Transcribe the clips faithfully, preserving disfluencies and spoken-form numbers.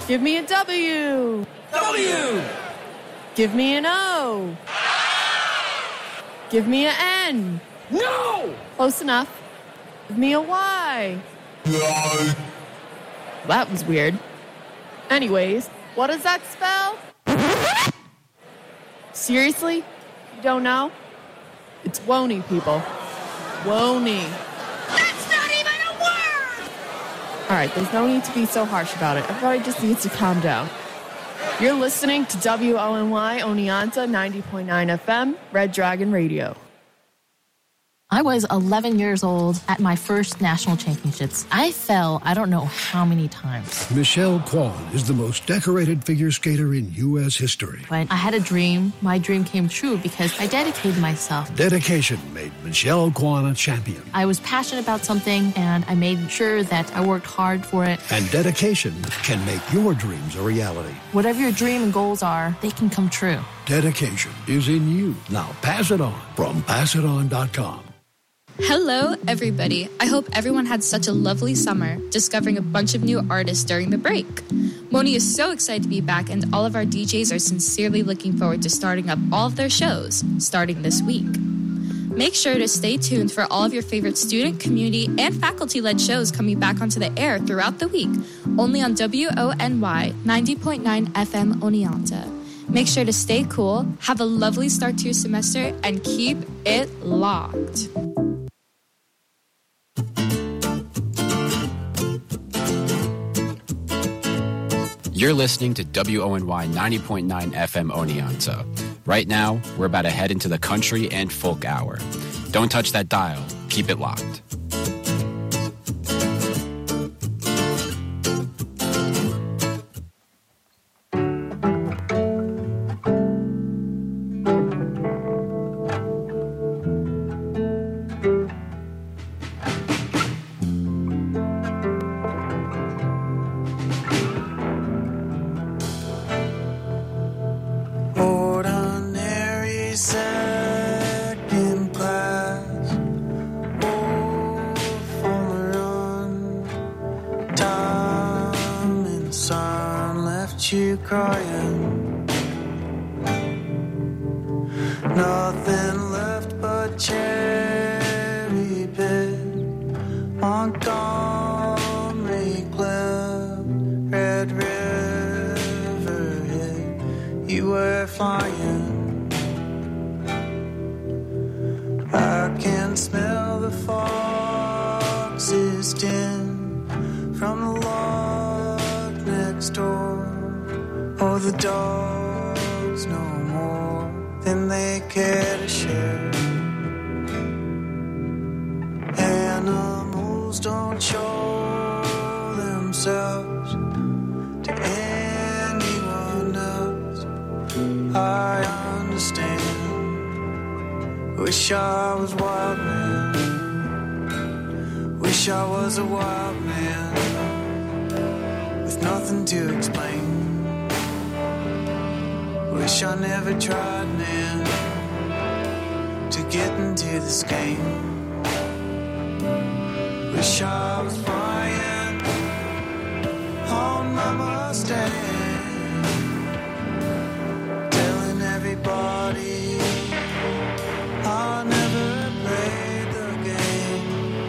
Give me a W. W. Give me an O. Give me an N. No! Close enough. Give me a Y. No. That was weird. Anyways, what does that spell? Seriously? You don't know? It's Wony, people. Wony. That's not even a word! All right, there's no need to be so harsh about it. Everybody just needs to calm down. You're listening to W O N Y Oneonta ninety point nine F M, Red Dragon Radio. I was eleven years old at my first national championships. I fell I don't know how many times. Michelle Kwan is the most decorated figure skater in U S history. But I had a dream. My dream came true because I dedicated myself. Dedication made Michelle Kwan a champion. I was passionate about something, and I made sure that I worked hard for it. And dedication can make your dreams a reality. Whatever your dream and goals are, they can come true. Dedication is in you. Now pass it on from pass it on dot com. Hello, everybody. I hope everyone had such a lovely summer, discovering a bunch of new artists during the break. Moni is so excited to be back, and all of our D Js are sincerely looking forward to starting up all of their shows, starting this week. Make sure to stay tuned for all of your favorite student, community, and faculty-led shows coming back onto the air throughout the week, only on W O N Y ninety point nine F M Oneonta. Make sure to stay cool, have a lovely start to your semester, and keep it locked. You're listening to W O N Y ninety point nine F M Oneonta. Right now, we're about to head into the country and folk hour. Don't touch that dial. Keep it locked. Crying, nothing left but cherry pit, Montgomery Cliff, Red River hit. You were flying. I can smell the fox's din from the log next door. Oh, the dogs know more than they care to share. Animals don't show themselves to anyone else. I understand. Wish I was wild man. Wish I was a wild man with nothing to explain. Wish I never tried, man, to get into this game. Wish I was flying on my Mustang, telling everybody I never played the game.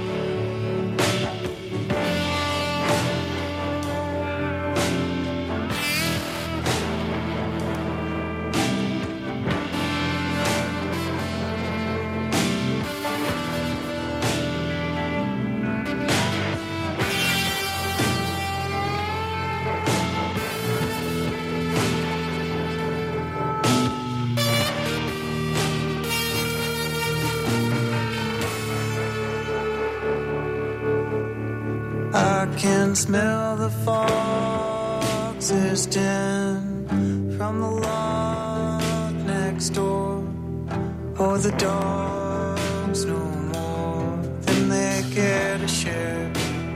I can smell the fox's den from the lot next door. Oh, the dogs know more than they care to share.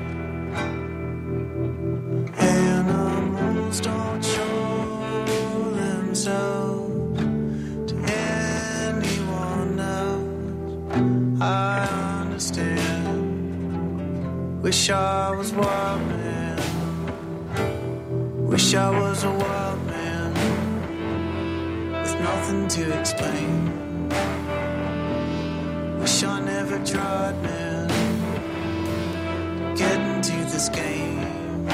Animals don't show themselves to anyone else. I understand. Wish I was wild man. Wish I was a wild man with nothing to explain. Wish I never tried, man, to get into this game.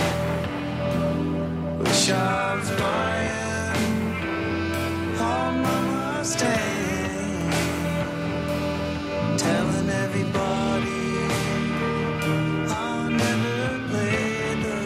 Wish I was buying on my Mustang, telling everybody I never played the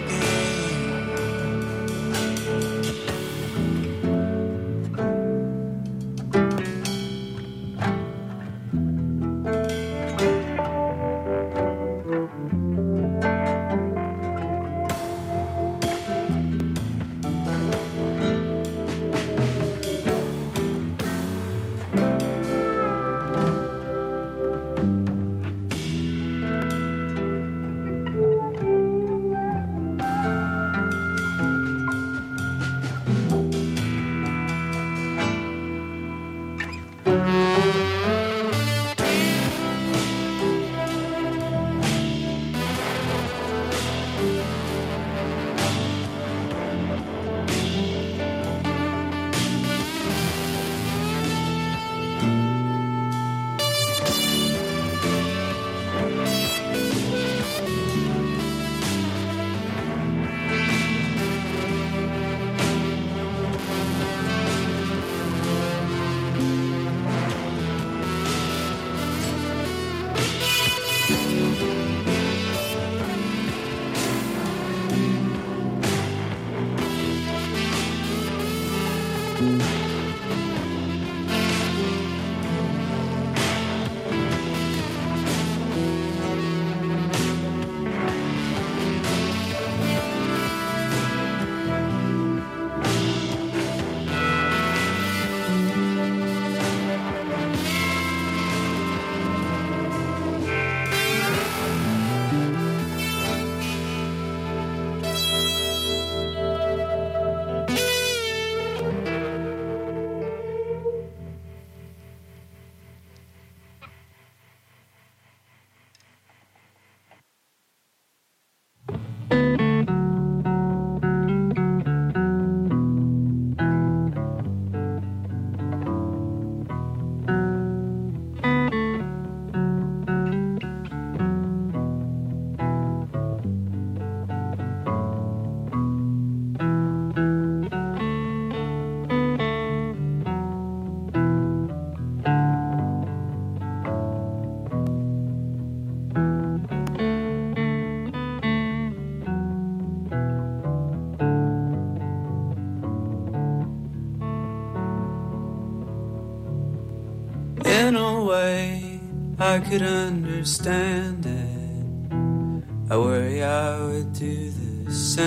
In a way, I could understand it. I worry I would do the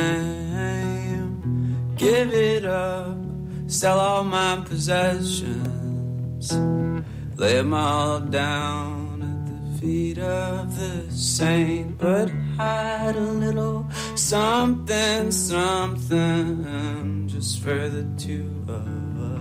same. Give it up, sell all my possessions, lay them all down at the feet of the saint. But hide a little something, something, just for the two of us.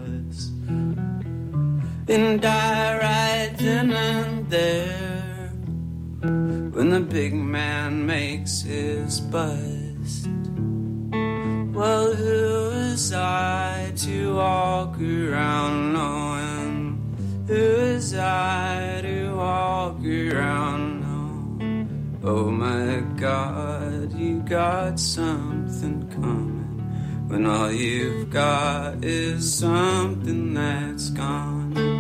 And die right then and there when the big man makes his bust. Well, who is I to walk around knowing? Who is I to walk around knowing? Oh my God, you got something coming when all you've got is something that's gone.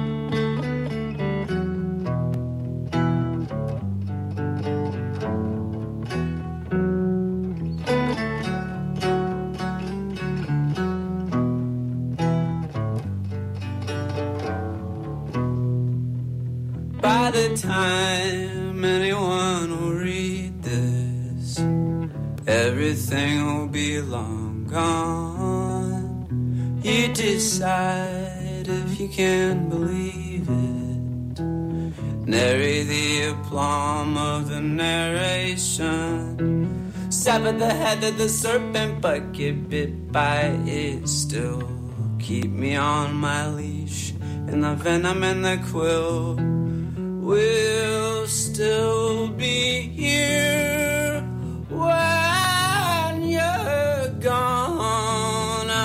By the time anyone will read this, everything will be long gone. You decide if you can believe it. Narrate the aplomb of the narration. Sever the head of the serpent, but get bit by it still. Keep me on my leash, and the venom and the quill will still be here when you're gone.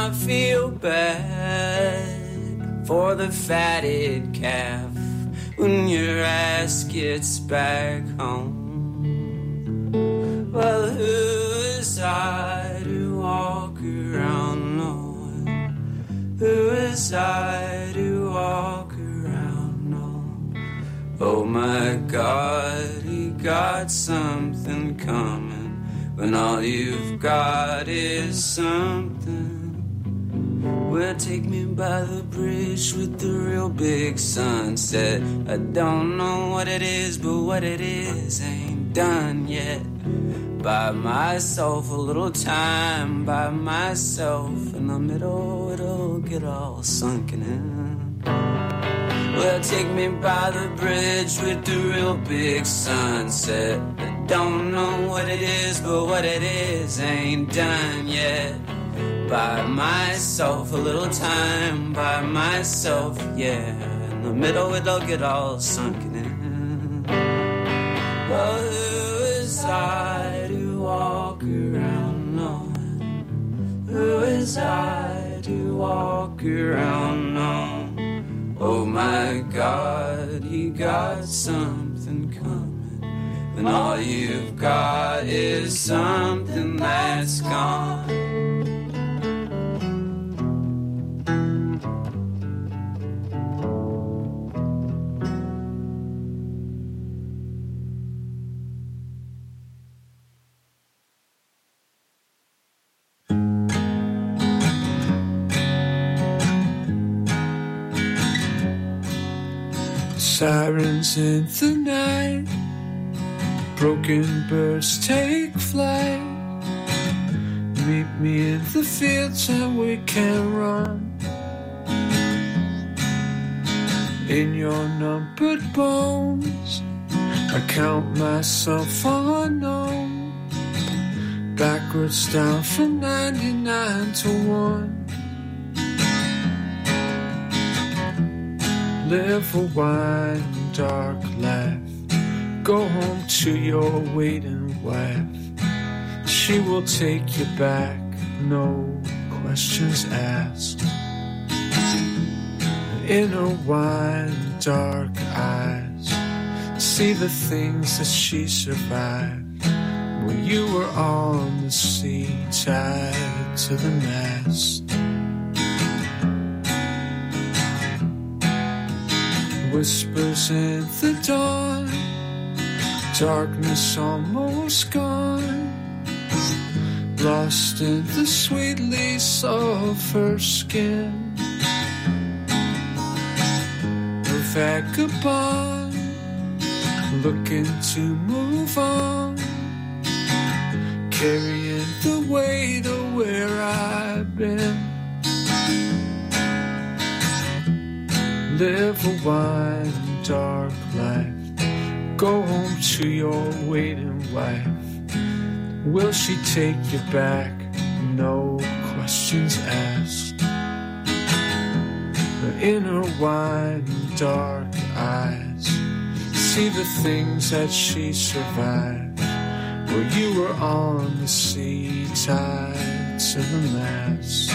I feel bad for the fatted calf when your ass gets back home. Well, who is I to walk around knowing? Who is I to walk around knowing? Oh my God, you got something coming when all you've got is something. Well, take me by the bridge with the real big sunset. I don't know what it is, but what it is ain't done yet. By myself, a little time by myself. In the middle, it'll get all sunken in. Well, take me by the bridge with the real big sunset. I don't know what it is, but what it is ain't done yet. By myself, a little time by myself, yeah. In the middle, it'll get all sunken in. Well, who is I to walk around knowing? Who is I to walk around knowing? Oh my God, you got something coming when all you've got is something that's gone. Sirens in the night, broken birds take flight. Meet me in the fields and we can run. In your numbered bones, I count myself unknown. Backwards down from ninety-nine to one. Live a wide, dark life. Go home to your waiting wife. She will take you back, no questions asked. In her wide, dark eyes, see the things that she survived. When you were on the sea, tied to the mast. Whispers in the dawn, darkness almost gone, lost in the sweet lease of her skin. A vagabond, looking to move on, carrying the weight of where I've been. Live a wide and dark life. Go home to your waiting wife. Will she take you back? No questions asked. In her wide and dark eyes, see the things that she survived. Where you were on the sea, tied to the mast.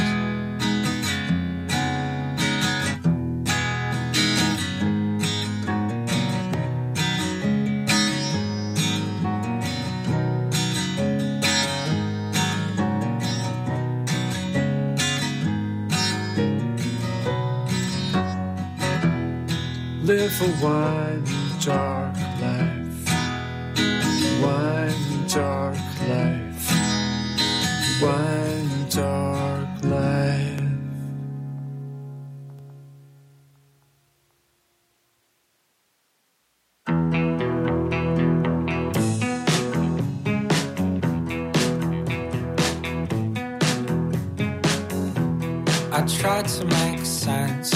Live a wide and dark life. Wide and dark life. Wide and dark life. I tried to make sense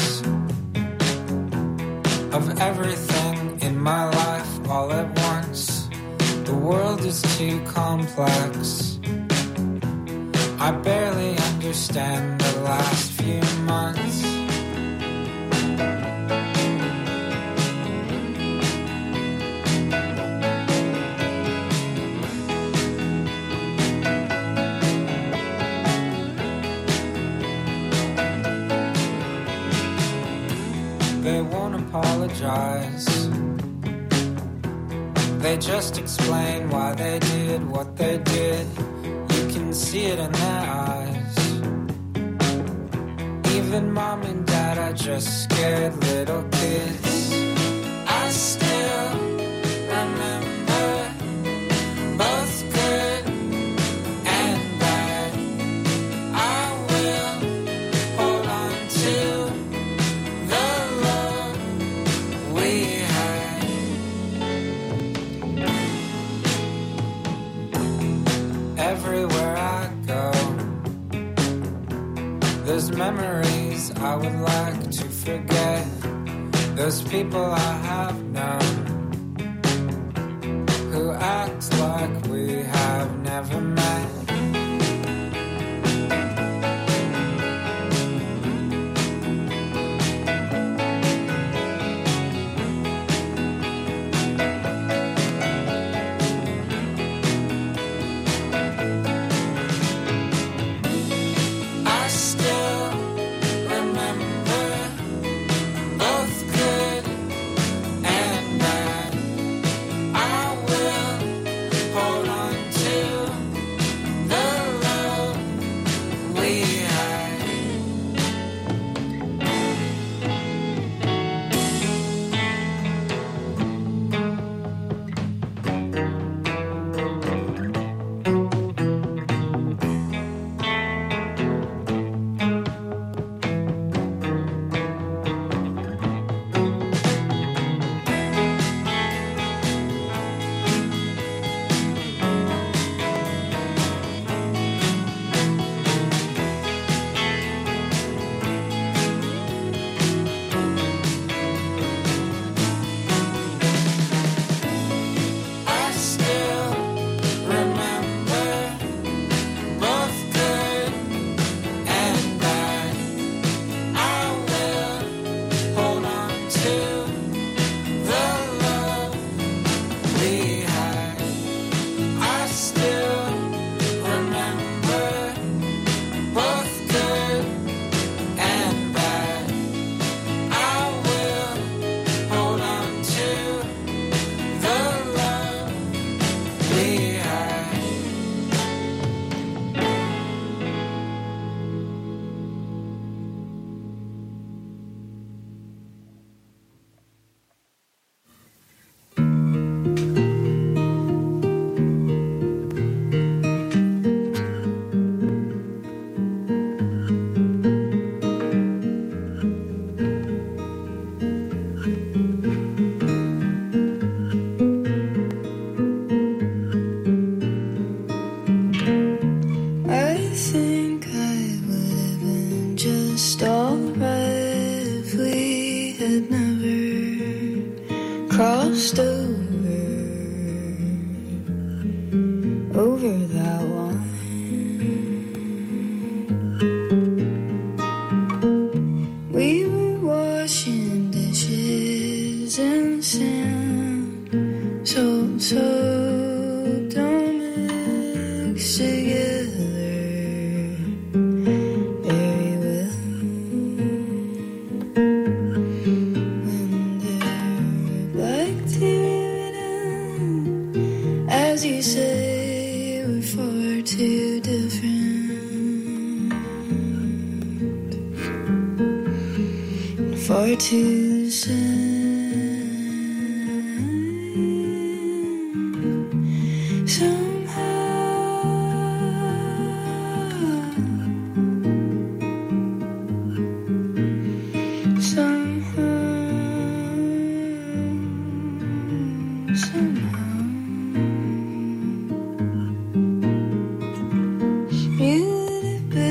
of everything in my life all at once. The world is too complex. I barely understand the last few months. apologize. They just explain why they did what they did. You can see it in their eyes. Even mom and dad are just scared little kids. I still remember both good and bad. I will hold on to the love we had. Everywhere I go, there's memories I would like to forget. There's people I have known who act like we have never met.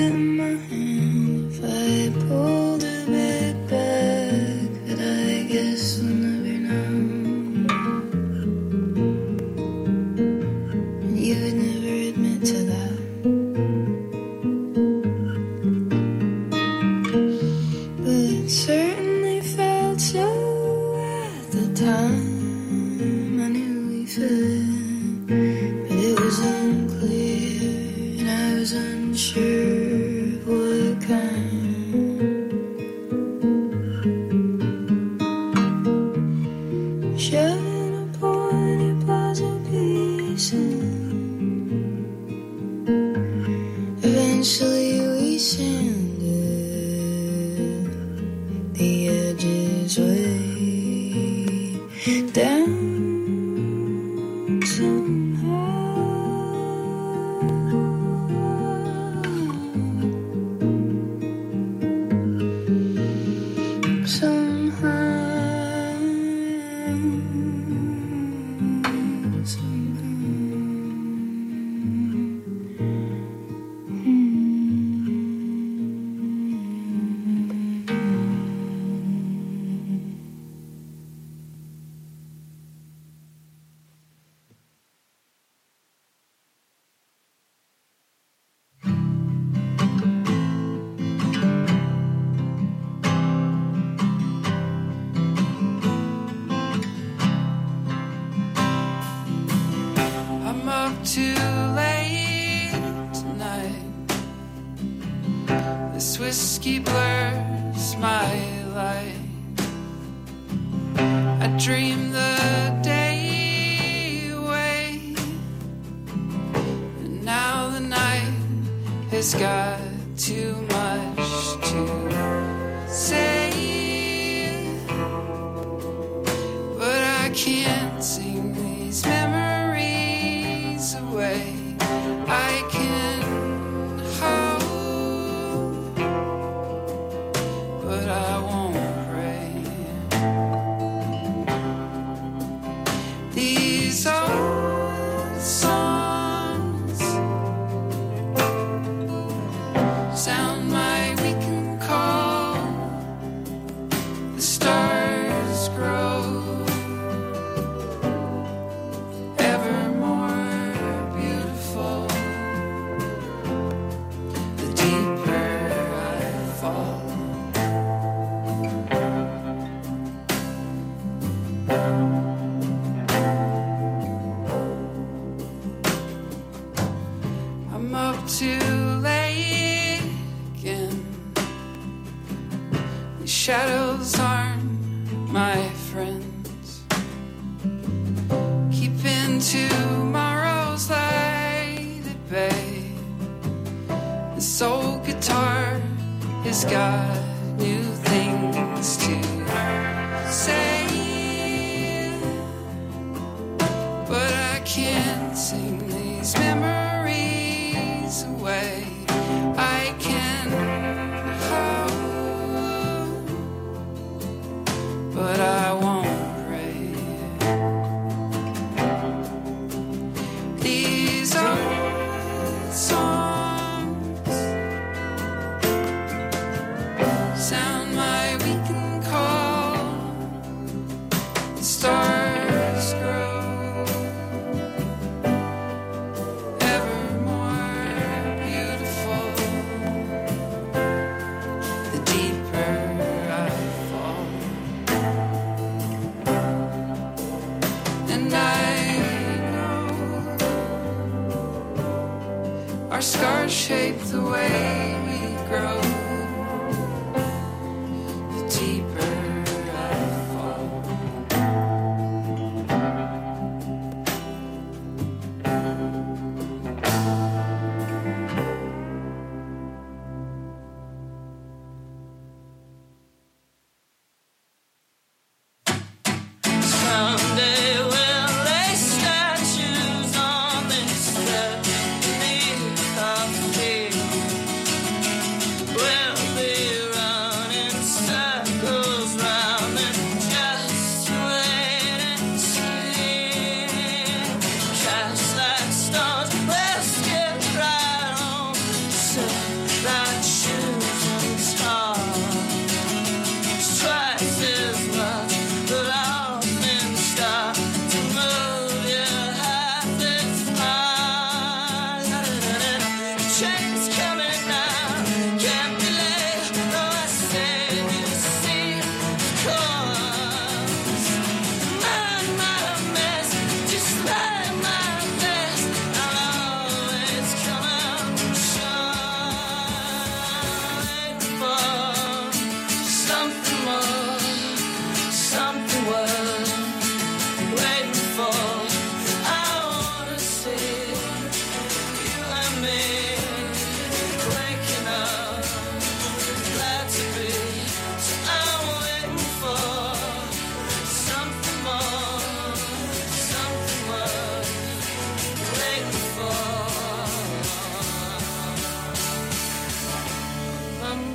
Guess sanded, the edges way down somehow. Somehow, somehow. I'm up too late tonight. This whiskey blurs my light. I dream the day away, and now the night has got too much to say. But I can't sing these memories away. I can hope, but I won't pray. These old songs sound like we can call the stars grow ever more beautiful the deeper I fall. I'm up too late again. These shadows aren't my friends. Keeping tomorrow's light at bay. This old guitar has got new things to say, but I can't sing these memories away. I can hope, but I won't pray. These old songs sound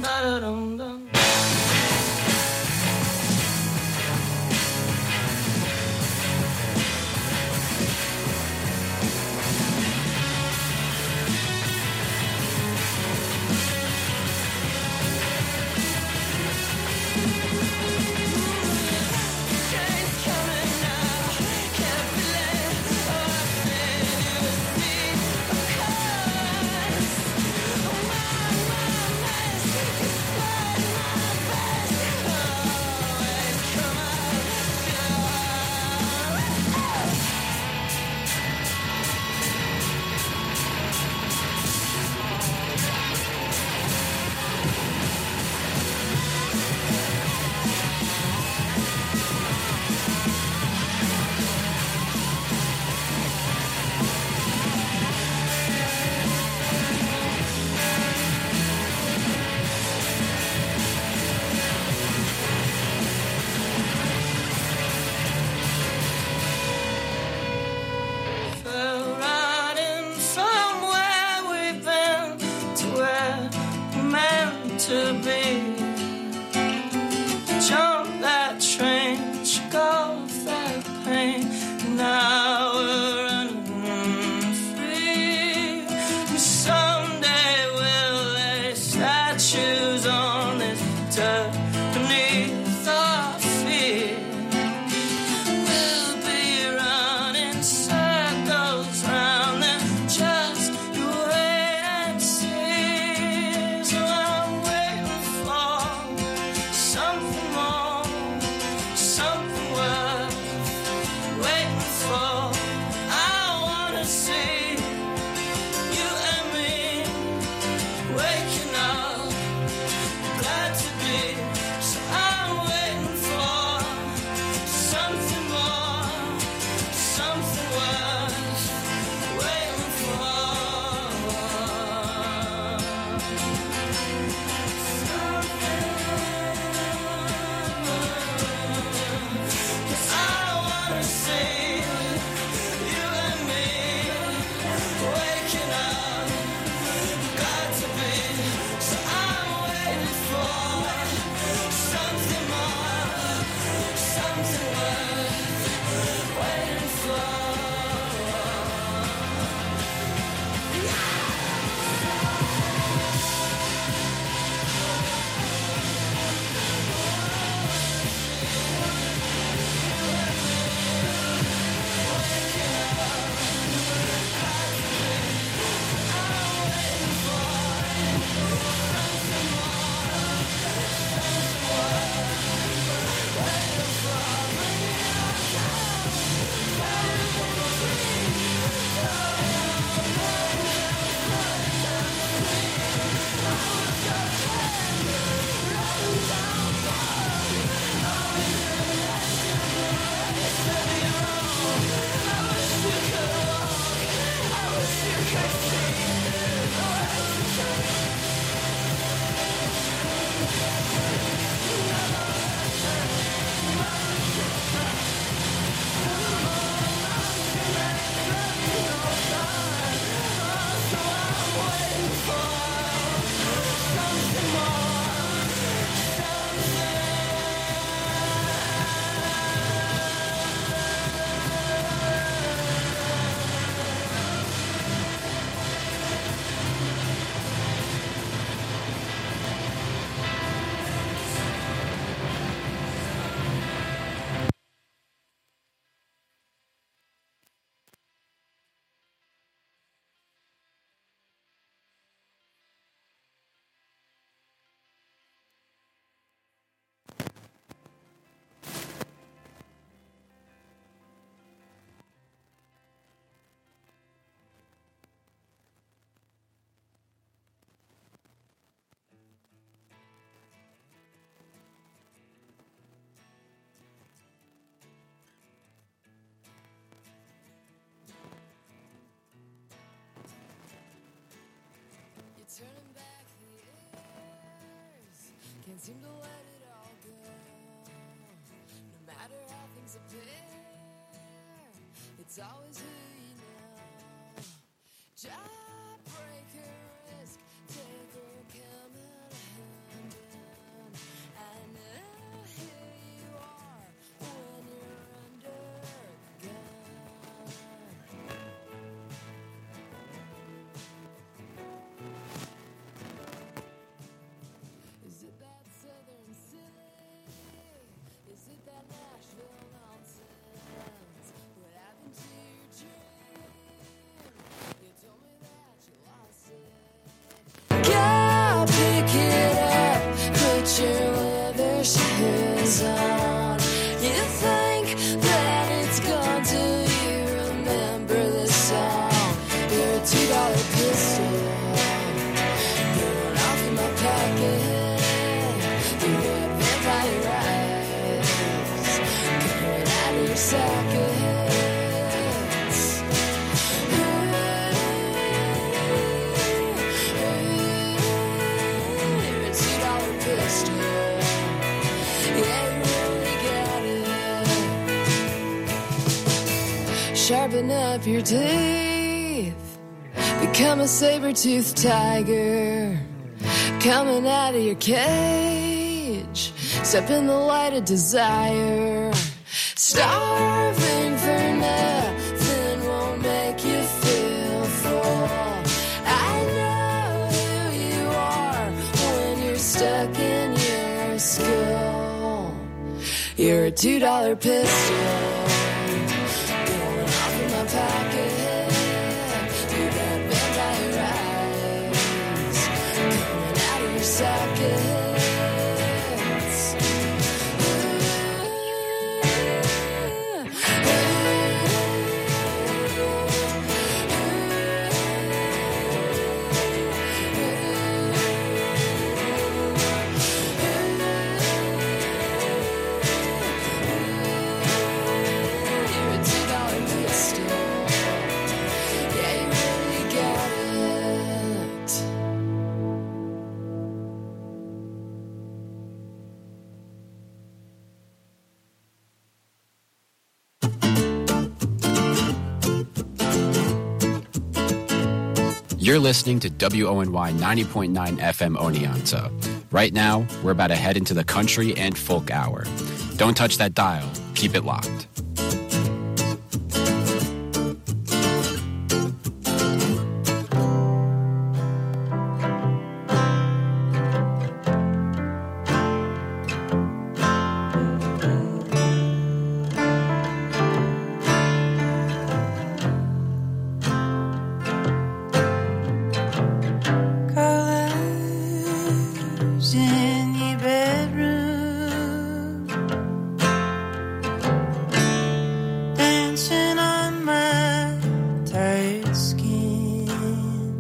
Da-da-dum-dum. Turning back the years, can't seem to let it all go. No matter how things appear, it's always who you know. Jawbreaker, risk taker, coming home. Sharpen up your teeth. Become a saber-toothed tiger. Coming out of your cage. Step in the light of desire. Starving for nothing won't make you feel full. I know who you are when you're stuck in your skull. You're a two dollar pistol going off in my pocket. You got vampire eyes coming out of your socket. You're listening to W O N Y ninety point nine F M Oneonta. Right now, we're about to head into the country and folk hour. Don't touch that dial. Keep it locked. In your bedroom, dancing on my tired skin,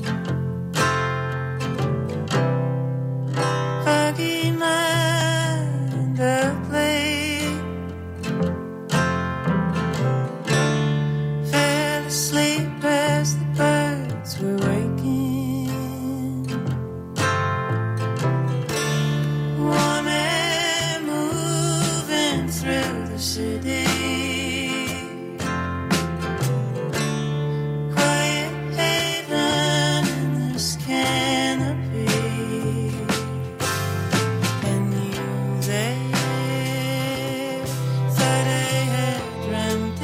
foggy mind of late, fell asleep as the birds were waking. Through the city, quiet haven in this canopy, and you there thought I had dreamt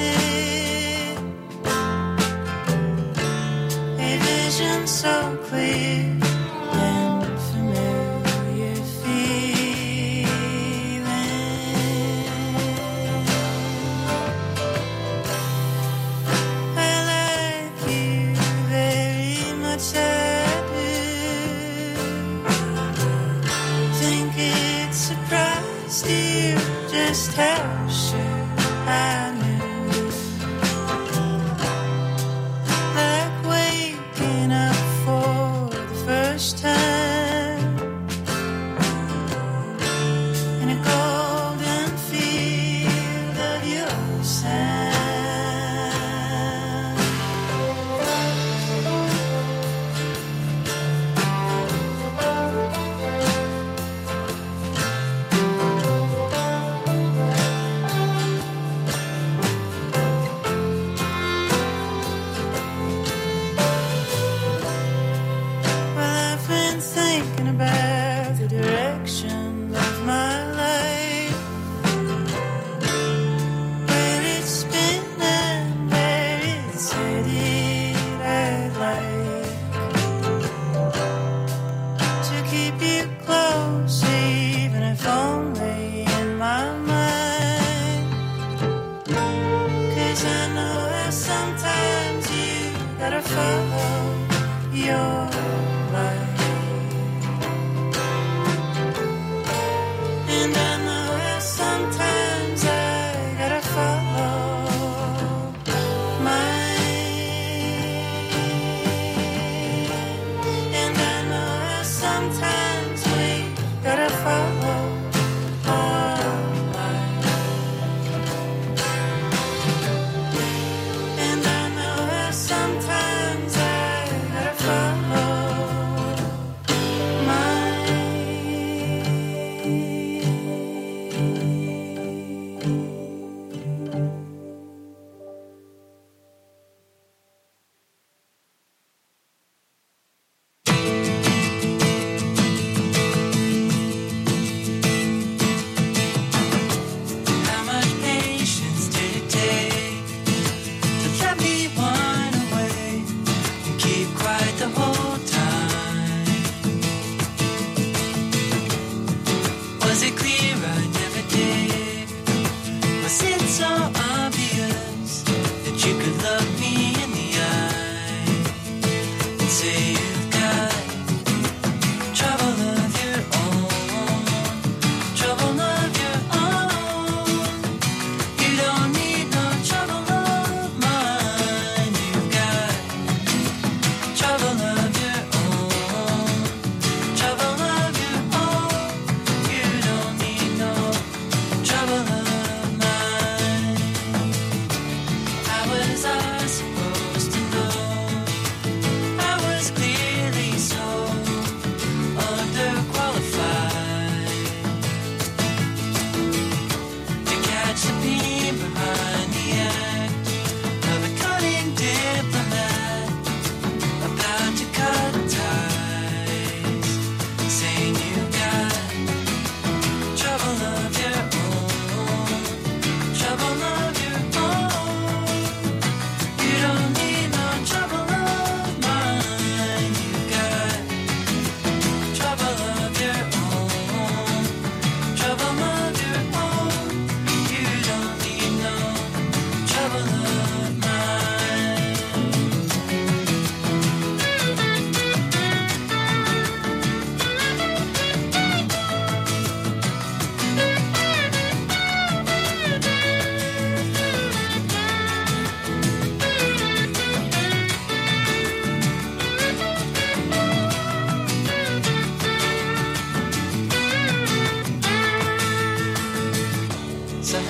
it, a vision so clear and familiar just how sure I knew, like waking up for the first time in a golden field of your sound.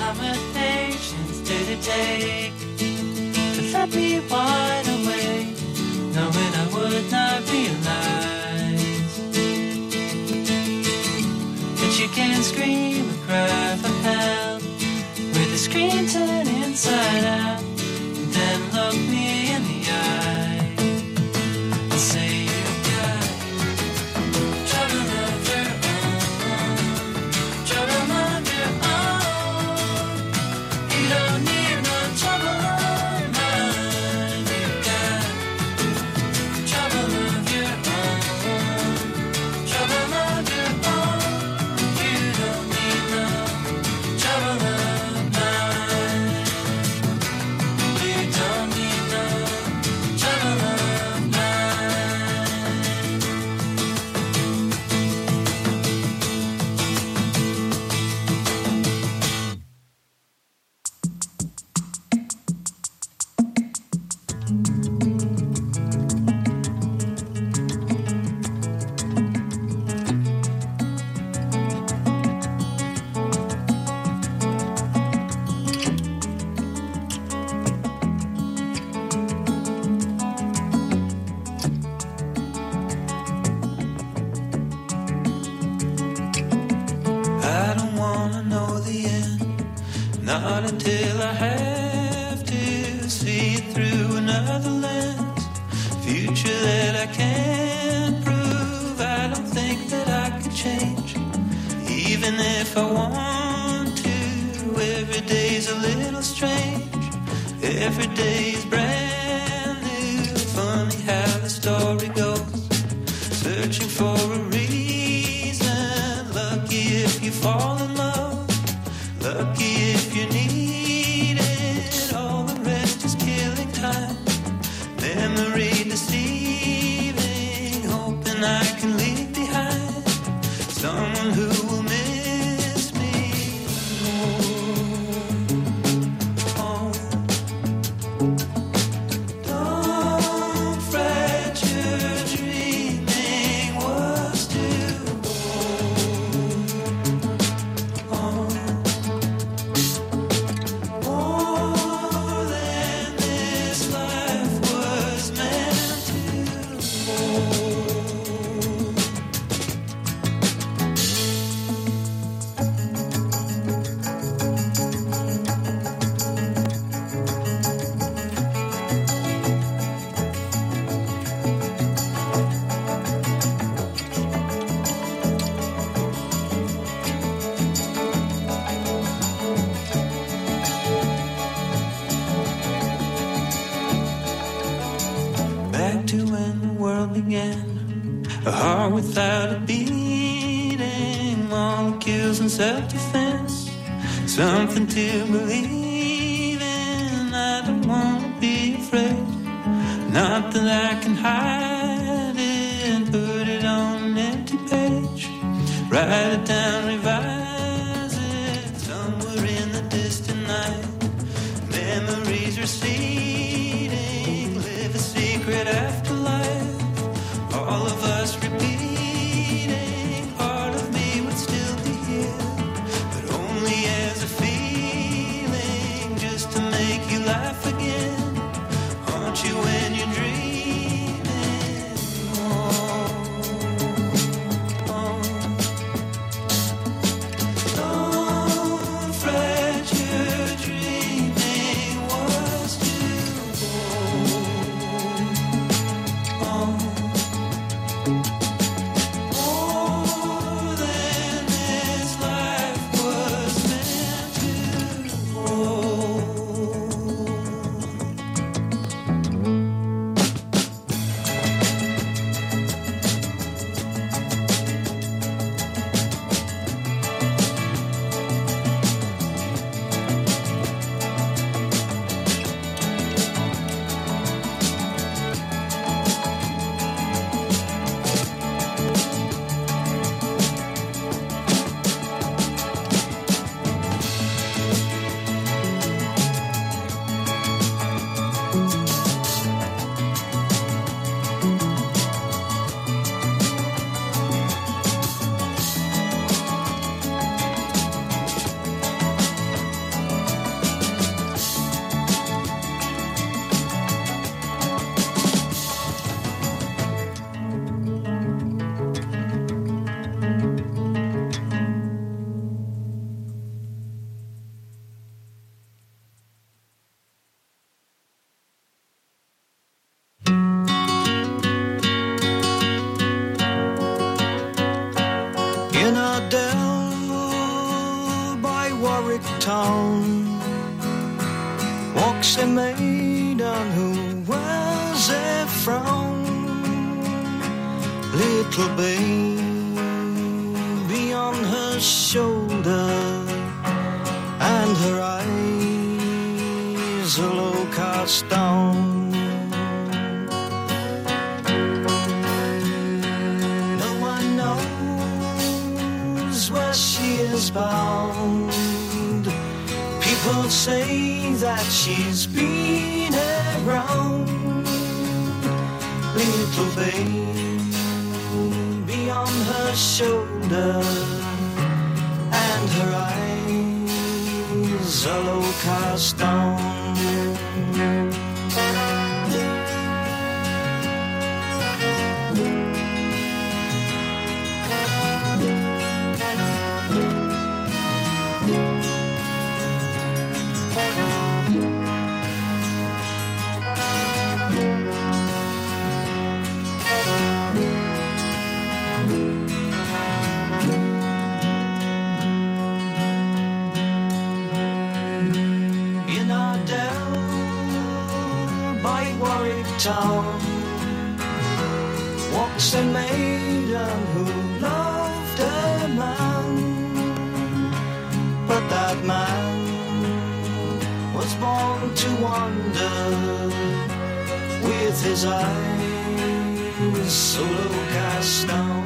accommodations did it take to let me wide awake, knowing I would not realize that you can scream or cry for help with the screen turned inside out, and then look me in the eye and say you've got trouble of your own, trouble of your own. You don't need no trouble of mine. You've got trouble of your own, trouble of your own. You don't need no trouble of mine. You don't need no trouble of mine. I don't wanna know the end, not until I have to see it through another lens. Future that I can't prove, I don't think that I could change, even if I want to. Every day's a little strange, every day's brand new. Funny how the story goes, searching for a reason. Lucky if you fall in love, lucky if you need it. All the rest is killing time, memory deceiving, hoping I can leave behind someone who will miss me. Oh, oh. Don't fret, your dreaming was too bold. More than this life was meant to hold. Back to when the world began, a heart without a beating, molecules and self-defense, something to believe in. I don't want to be afraid, not that I can hide it. Put it on an empty page, write it down, revise it. Somewhere in the distant night, memories receding, live a secret afterlife, all of us repeating. Part of me would still be here, but only as a feeling, just to make you laugh again, haunt you when you're dreaming. Oh, oh. Don't fret, your dreaming was too In a dell by Warwick Town walks a maiden who wears a frown. Little baby on her shoulder, and her eyes are low cast down. No one knows where she is bound. People say that she's been around. Little baby on her shoulder, and her eyes are low cast down. Town walks a maiden who loved a man, but that man was born to wander with his eyes so low cast down.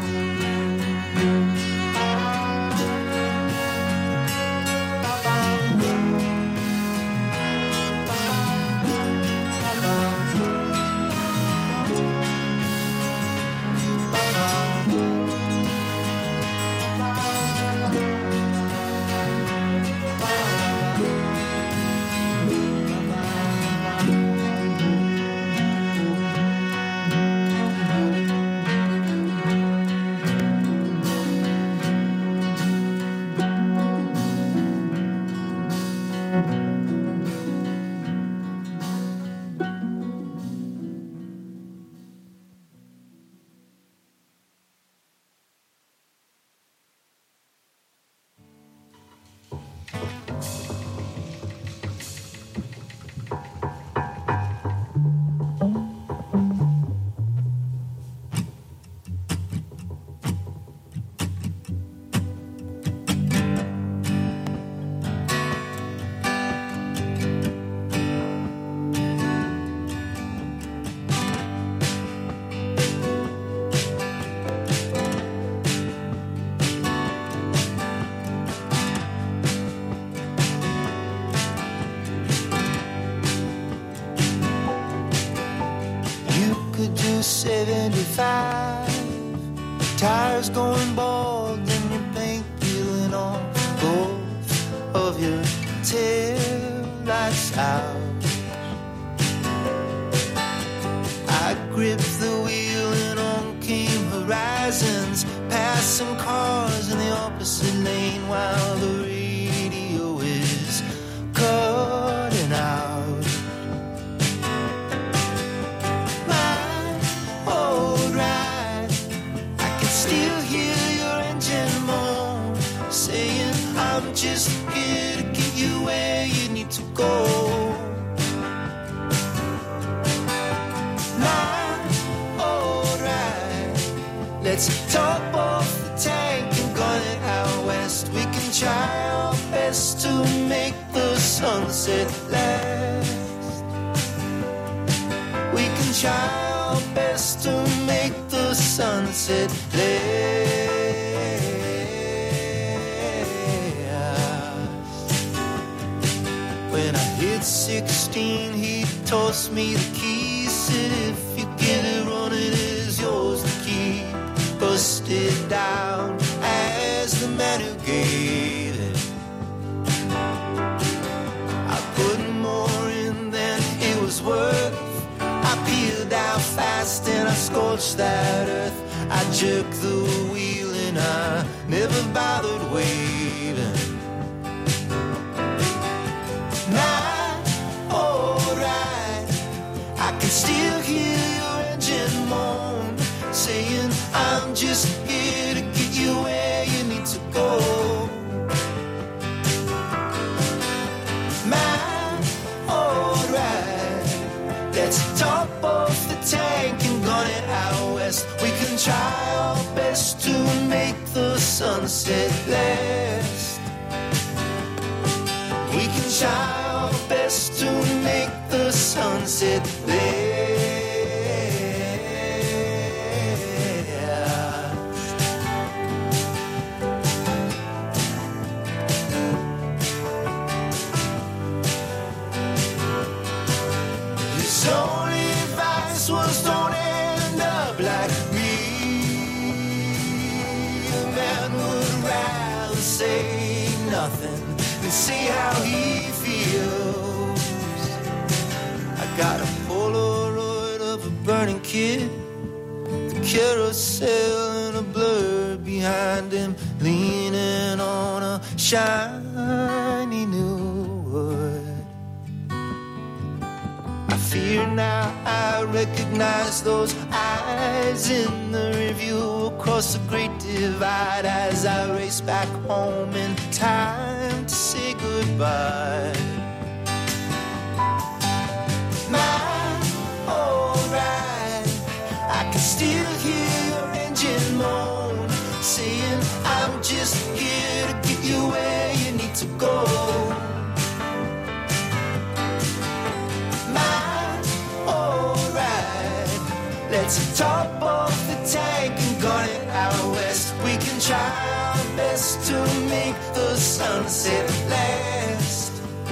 seventy-five, tires going bald and your paint peeling off, both of your tail lights out. I gripped the wheel and on came horizons, past some cars in the opposite lane while the radio is cutting out. I'm just here to get you where you need to go. My old ride, let's top off the tank and gun it out west. We can try our best to make the sunset last. We can try our best to make the sunset last. When I hit sixteen, he tossed me the keys. Said if you get it running, it's yours to keep. Busted down as the man who gave it. I put more in than it was worth. I peeled out fast and I scorched that earth. I jerked the wheel and I never bothered waving. My old ride, I can still hear your engine moan, saying I'm just here to get you where you to make the sunset last. We can try our best to make the sunset last. His only advice was don't end up like me. A man would rather say nothing than see how he feels. I got a Polaroid of a burning kid, the carousel and a blur behind him, leaning on a shiny new wood. I fear now I recognize those eyes in the review across the great divide as I race back home in time to say goodbye. My old ride, I can still hear your engine moan, saying I'm just here to get you where you need to go. Let's top off the tank and gun it out west. We can try our best to make the sunset last.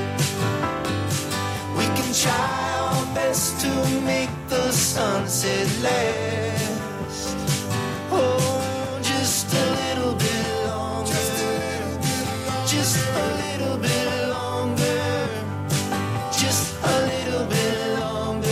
We can try our best to make the sunset last. Oh, just a little bit longer. Just a little bit longer. Just a little bit longer.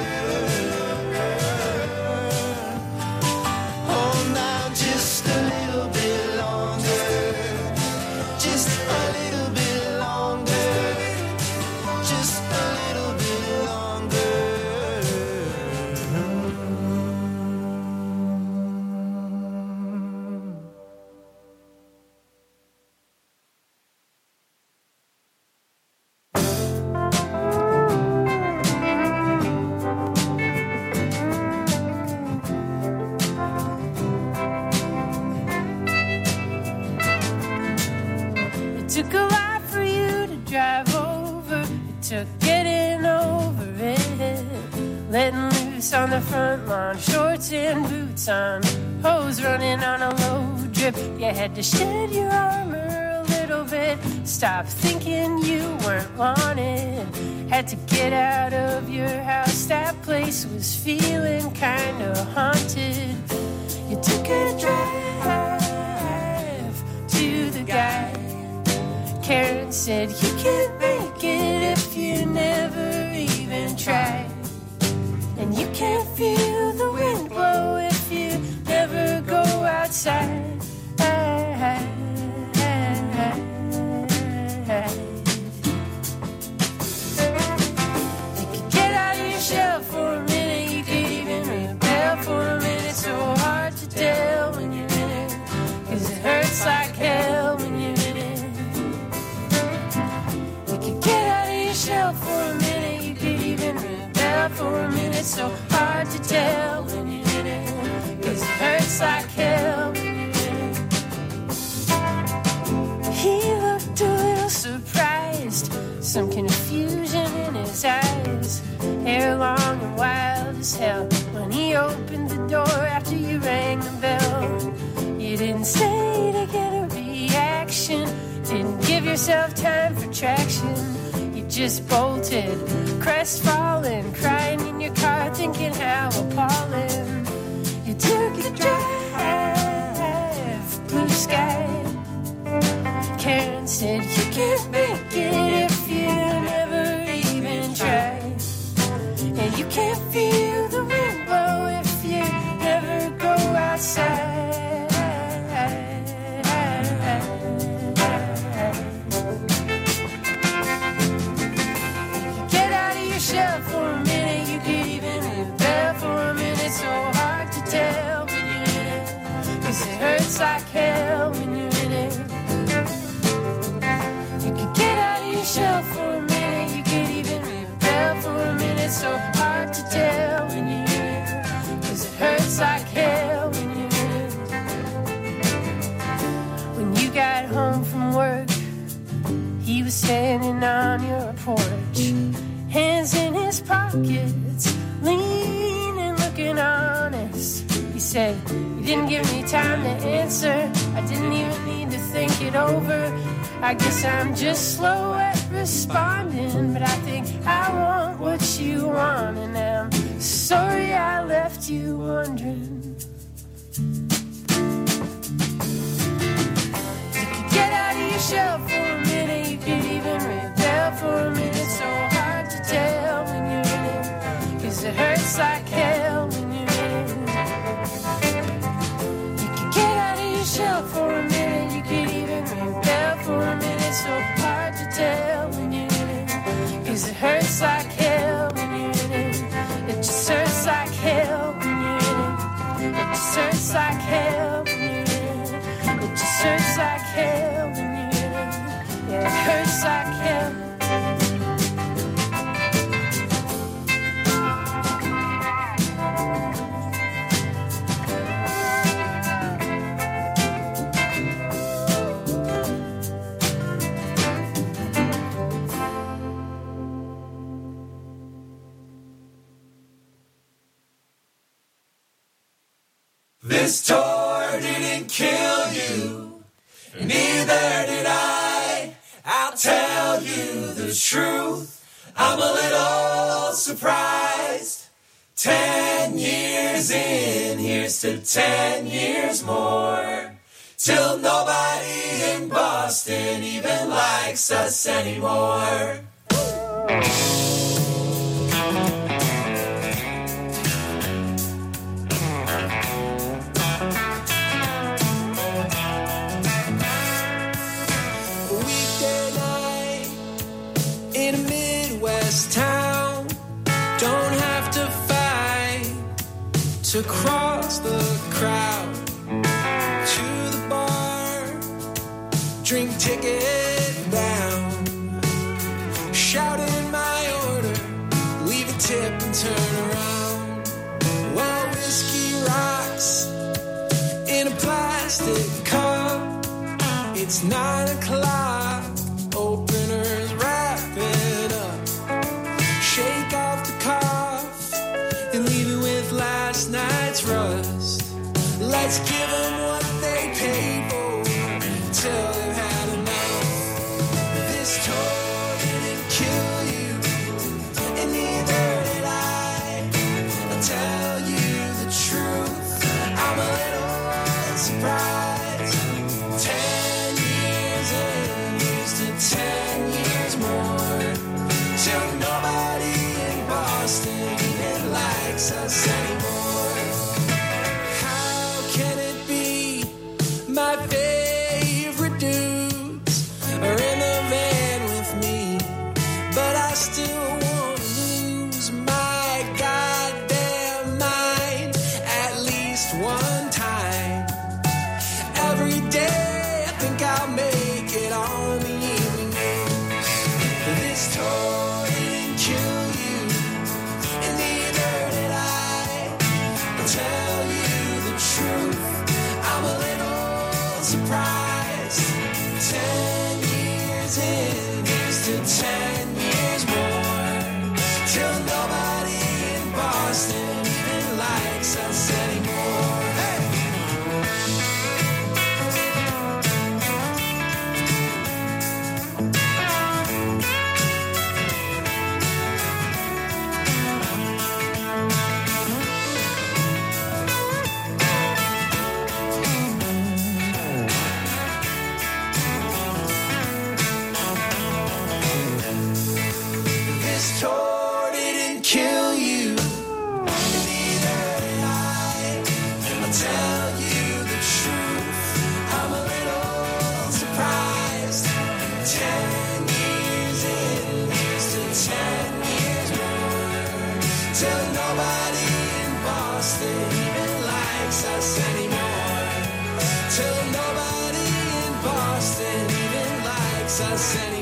On the front lawn, shorts and boots on, hose running on a low drip. You had to shed your armor a little bit, stop thinking you weren't wanted. Had to get out of your house, that place was feeling kinda haunted. You took a drive to the guy. Karen said you can't make it if you never even try. And you can't feel the wind blow if you never go outside. You could get out of your shell for a minute, you could even rebel for a minute. So hard to tell when you're in it, 'cause it hurts like hell when you're in it. You could get out of your shell for a minute, you could even rebel for a minute. It's so hard to tell when you're in it, 'cause it hurts like hell when you're in it. He looked a little surprised, some confusion in his eyes. Hair long and wild as hell when he opened the door after you rang the bell. You didn't stay to get a reaction, didn't give yourself time for traction. Just bolted, crestfallen, crying in your car, thinking how appalling. You took a drive, blue sky. Karen said you can't make it if you never even try. And you can't feel the wind blow if you never go outside. For a minute, you could even rebel for a minute. So hard to tell when you're in it, 'cause it hurts like hell when you're in it. You could get ride home from work, he was standing on your porch, hands in his pockets, leaning, looking honest. He said, you didn't give me time to answer, I didn't even need to think it over. I guess I'm just slow at responding, but I think I want what you want, and I'm sorry I left you wondering. You could get out of your shell for a minute, you could even rebel for a minute. So hard to tell when you're in it, 'cause it hurts like hell when you're in it. You could get out of your shell for a minute, you could even rebel for a minute. So hard to tell when you're in it, 'cause it hurts like hell when you're in it. It just hurts like hell when you're in it. It just hurts like hell when you're in it. It just hurts like hell when you're in it. Yeah, it hurts like hell. This tour didn't kill you, neither did I. I'll tell you the truth, I'm a little surprised. Ten years in, here's to ten years more, till nobody in Boston even likes us anymore. In a Midwest town, don't have to fight to cross the crowd to the bar, drink ticket down, shouting my order, leave a tip and turn around. Well, whiskey rocks in a plastic cup, it's nine o'clock, openers wrap it up, shake off the cough and leave it with last night's rust. Let's give them what they paid for till they've had enough. This tour didn't kill you, and neither did I. I'll tell you the truth, I'm a little surprised. Ten years in, used to ten years more, till nobody in Boston even likes us anymore. How can it be my favorite dudes are in the van with me, but I still want to lose my goddamn mind at least one time. Every day I think I'll make it on the evening news. This tour didn't kill you, and neither did I. I'll tell you the truth, I'm a little surprised. Ten years in, here's to ten years more, till nobody in Boston even likes us anymore. Hey! This tour didn't kill you, neither did I. I'll tell you the truth, I'm a little surprised. Ten years in, here's to ten years more, till nobody in Boston even likes us anymore. Till nobody in Boston even likes us anymore.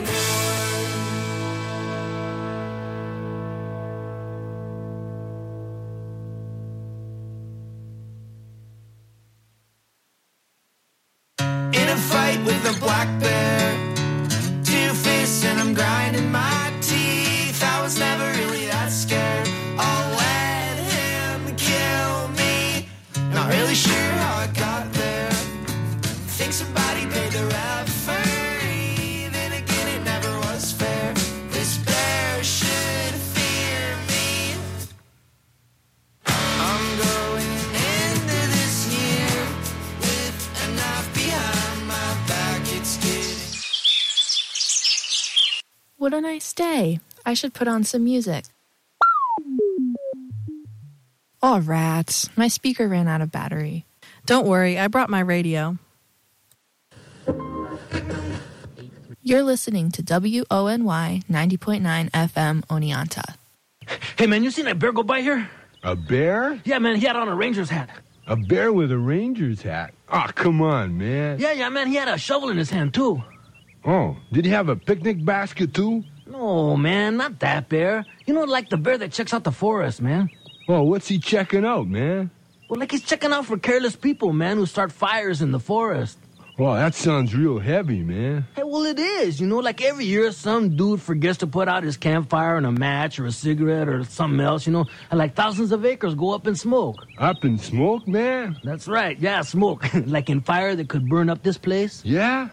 In a fight with a black bear. Two-faced and I'm grinding my teeth. I was never really that scared. I'll let him kill me. Not really sure how I got there. Think somebody paid the referee. Then again, it never was fair. This bear should fear me. I'm going into this year with a knife behind my back. It's getting. What a nice day. I should put on some music. Oh, rats. My speaker ran out of battery. Don't worry, I brought my radio. You're listening to W O N Y ninety point nine F M Oneonta. Hey, man, you seen that bear go by here? A bear? Yeah, man, he had on a Ranger's hat. A bear with a Ranger's hat? Oh, come on, man. Yeah, yeah, man, he had a shovel in his hand, too. Oh, did he have a picnic basket, too? No, man, not that bear. You know, like the bear that checks out the forest, man. Oh, what's he checking out, man? Well, like he's checking out for careless people, man, who start fires in the forest. Well, that sounds real heavy, man. Hey, well, it is. You know, like every year some dude forgets to put out his campfire and a match or a cigarette or something else, you know, and like thousands of acres go up in smoke. Up in smoke, man? That's right. Yeah, smoke. Like in fire that could burn up this place. Yeah?